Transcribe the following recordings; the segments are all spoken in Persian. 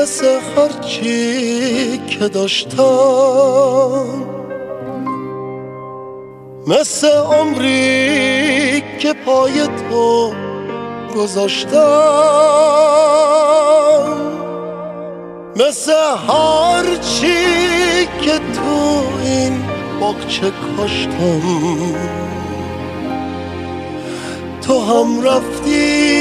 مثل هرچی که داشتم، مثل عمری که پای تو گذاشتم، مثل هرچی که تو این باغچه کاشتم. تو هم رفتی،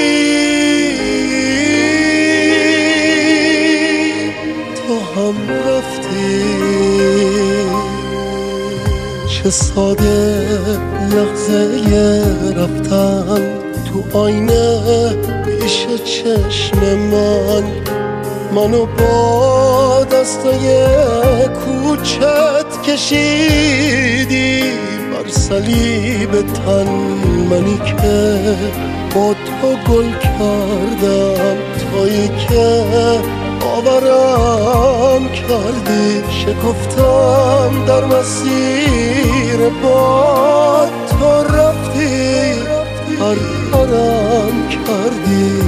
تو هم رفتی. چه ساده لحظه رفتن تو آینه پیش چشم منو با دستای کوچت کشیدی بر صلیب تن، منی که با تو گل کردم، تویی که باورم کردی، شکفتم در مسیر با تو رفتی، پرپرم کردی.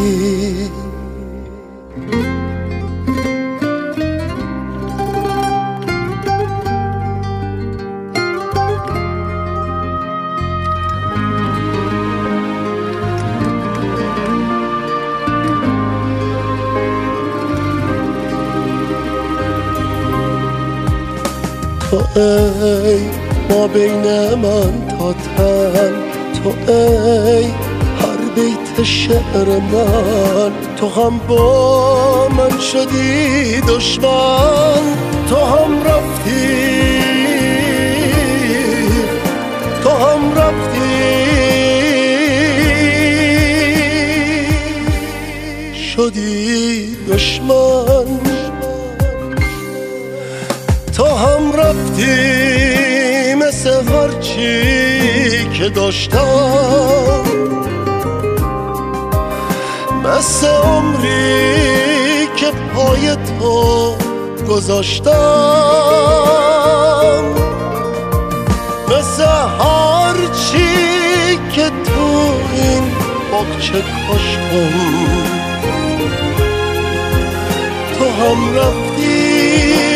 تو ای ما بین من تا تن، تو ای هر بیت شعر من، تو هم با من شدی دشمن، تو هم رفتی، تو هم رفتی، شدی دشمن. تو هم رفتی مثل هرچی که داشتم، مثل عمری که پای تو گذاشتم، مثل هرچی که تو این باغچه کاشتم. تو هم رفتی،